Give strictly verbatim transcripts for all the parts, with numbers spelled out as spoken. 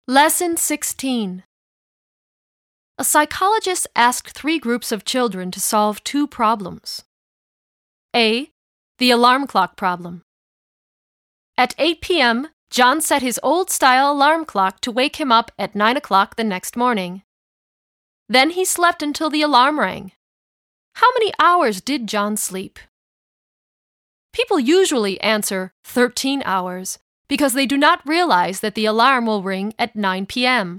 Lesson sixteen. A psychologist asked three groups of children to solve two problems. A. The alarm clock problem. At eight p.m., John set his old-style alarm clock to wake him up at nine o'clock the next morning. Then he slept until the alarm rang. How many hours did John sleep? People usually answer thirteen hours because they do not realize that the alarm will ring at nine p.m.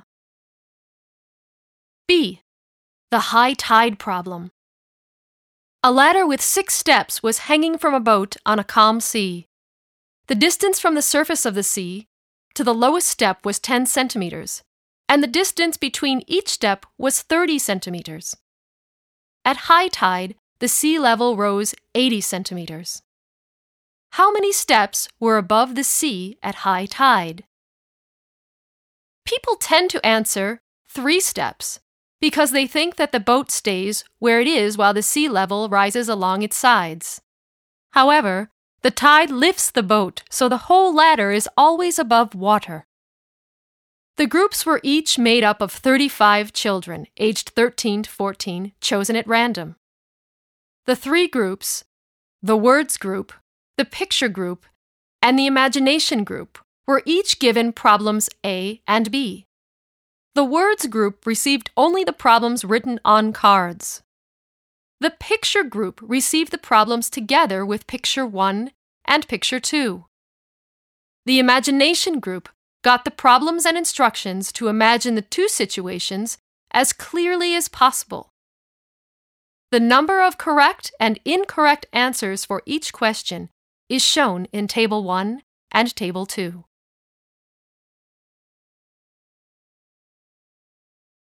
B. The high tide problem. A ladder with six steps was hanging from a boat on a calm sea. The distance from the surface of the sea to the lowest step was ten centimeters, and the distance between each step was thirty centimeters. At high tide, the sea level rose eighty centimeters. How many steps were above the sea at high tide? People tend to answer three steps because they think that the boat stays where it is while the sea level rises along its sides. However, the tide lifts the boat, so the whole ladder is always above water. The groups were each made up of thirty-five children, aged thirteen to fourteen, chosen at random. The three groups, the words group, the picture group, and the imagination group, were each given problems A and B. The words group received only the problems written on cards. The picture group received the problems together with picture one and picture two. The imagination group got the problems and instructions to imagine the two situations as clearly as possible. The number of correct and incorrect answers for each question is shown in Table one and Table two.